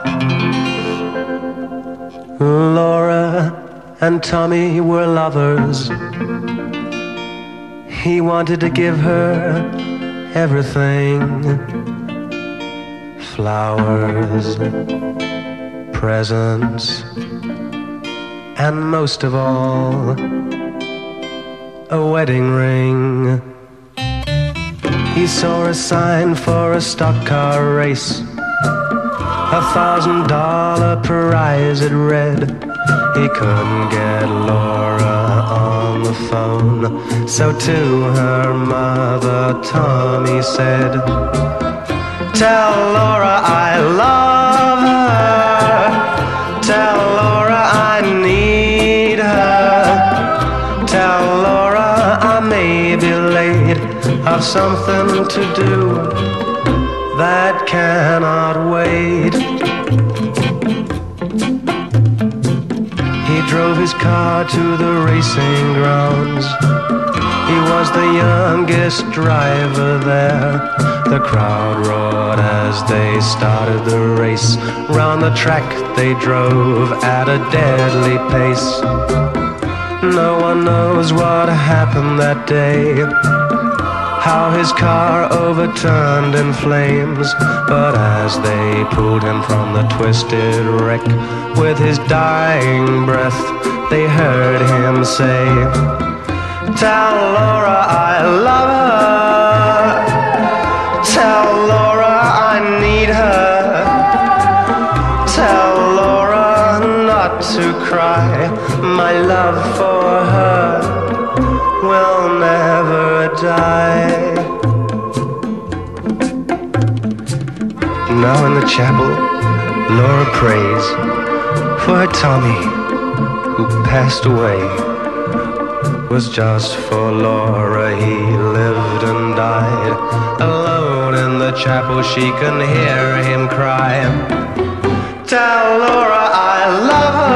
Laura and Tommy were lovers. He wanted to give her everything. Flowers, presents, and most of all, a wedding ring. He saw a sign for a stock car race, $1,000 prize it read. He couldn't get Laura on the phone, so to her mother Tommy said, "Tell Laura I love her. Tell Laura I need her. Tell Laura I may be late, I've something to do that cannot wait." He drove his car to the racing grounds. He was the youngest driver there. The crowd roared as they started the race. Round the track they drove at a deadly pace. No one knows what happened that day, how his car overturned in flames. But as they pulled him from the twisted wreck, with his dying breath they heard him say, "Tell Laura I love her. Tell Laura I need her. Tell Laura not to cry. My love for her will never die." Now in the chapel, Laura prays for her Tommy, who passed away. Was just for Laura he lived and died. Alone in the chapel she can hear him cry, "Tell Laura I love her.